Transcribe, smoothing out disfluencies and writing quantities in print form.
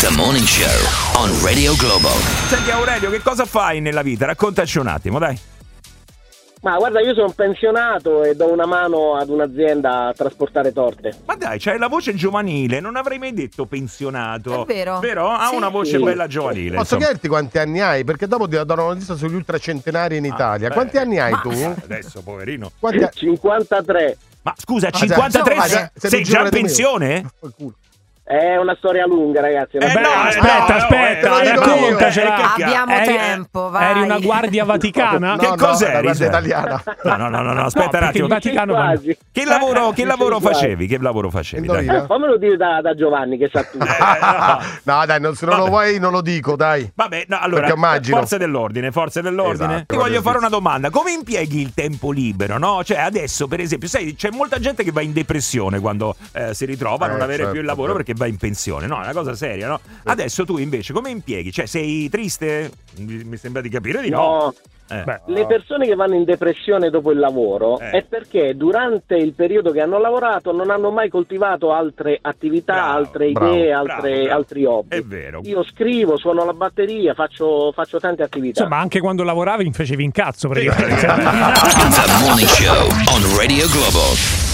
The Morning Show on Radio Globo. Senti Aurelio, che cosa fai nella vita? Raccontaci un attimo, dai. Ma guarda, io sono pensionato e do una mano ad un'azienda a trasportare torte. Ma dai, c'hai la voce giovanile, non avrei mai detto pensionato. È vero. Però ha una voce bella giovanile. Posso insomma. chiederti quanti anni hai? Perché dopo ti do una notizia sugli ultracentenari in Italia. Quanti anni hai tu? Adesso, poverino. 53. Ma scusa, 53? Sei già in pensione? È una storia lunga, ragazzi. Aspetta, raccontacela. Abbiamo tempo, vai. Eri una guardia vaticana? Che cos'è? La guardia italiana. No, aspetta un attimo. Il Vaticano Che lavoro facevi? Che lavoro facevi? Dai. Fammelo dire da Giovanni che sa tutto. No, dai, se non lo vuoi non lo dico, dai. Vabbè, no, allora, perché immagino. forze dell'ordine. Esatto, Ti voglio fare una domanda. Come impieghi il tempo libero, no? Cioè, adesso, per esempio, sai, c'è molta gente che va in depressione quando si ritrova a non avere più il lavoro perché va in pensione, no? È una cosa seria, no? Adesso tu invece come impieghi? Cioè, sei triste? Mi sembra di capire di no. Le persone che vanno in depressione dopo il lavoro è perché durante il periodo che hanno lavorato non hanno mai coltivato altre attività, altre idee, altri hobby. È vero. Io scrivo, suono la batteria, faccio tante attività. Insomma, anche quando lavoravi mi facevi incazzo praticamente. The Morning Show on Radio Globo.